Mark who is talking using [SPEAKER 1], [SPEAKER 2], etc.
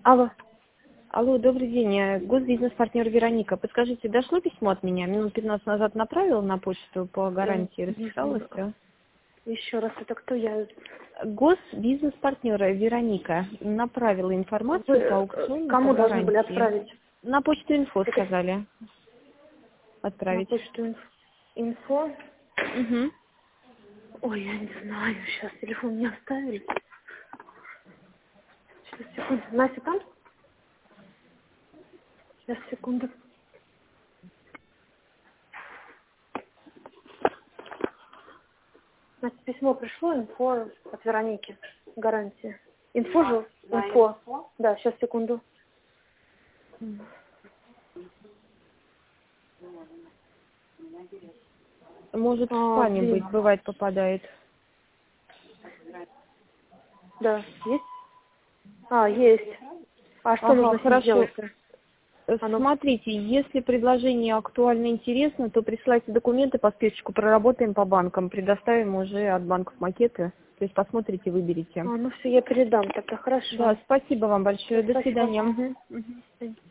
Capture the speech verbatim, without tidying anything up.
[SPEAKER 1] Алло.
[SPEAKER 2] Алло, добрый день. э, Госбизнес-партнер Вероника. Подскажите, дошло письмо от меня? Минут пятнадцать назад направила на почту по гарантии, расписалась, да?
[SPEAKER 1] Еще раз, это кто я?
[SPEAKER 2] Госбизнес-партнера Вероника направила
[SPEAKER 1] Вы
[SPEAKER 2] информацию по
[SPEAKER 1] э,
[SPEAKER 2] аукциону по
[SPEAKER 1] кому должны были
[SPEAKER 2] гарантии.
[SPEAKER 1] отправить?
[SPEAKER 2] На почту инфо
[SPEAKER 1] Это
[SPEAKER 2] сказали
[SPEAKER 1] на
[SPEAKER 2] отправить.
[SPEAKER 1] почту инф- инфо?
[SPEAKER 2] Угу.
[SPEAKER 1] Ой, я не знаю, сейчас телефон не оставили. Сейчас, секунду. Настя там? Сейчас, секунду. Настя, письмо пришло, инфо от Вероники. Гарантия. Инфо же? Инфо. Да, сейчас, секунду.
[SPEAKER 2] Может, в
[SPEAKER 1] А,
[SPEAKER 2] спаме
[SPEAKER 1] блин.
[SPEAKER 2] быть, бывает, попадает.
[SPEAKER 1] Да, есть? А, есть. А что
[SPEAKER 2] Ага,
[SPEAKER 1] нужно с ним
[SPEAKER 2] хорошо.
[SPEAKER 1] сделать-то?
[SPEAKER 2] Э,
[SPEAKER 1] Оно...
[SPEAKER 2] Смотрите, если предложение актуально и интересно, то присылайте документы по списочку, проработаем по банкам, предоставим уже от банков макеты. То есть посмотрите, выберите.
[SPEAKER 1] А, ну все, я передам, тогда
[SPEAKER 2] Да,
[SPEAKER 1] хорошо.
[SPEAKER 2] спасибо вам большое.
[SPEAKER 1] Всё,
[SPEAKER 2] До
[SPEAKER 1] спасибо.
[SPEAKER 2] свидания.
[SPEAKER 1] Мгм.
[SPEAKER 2] Мгм.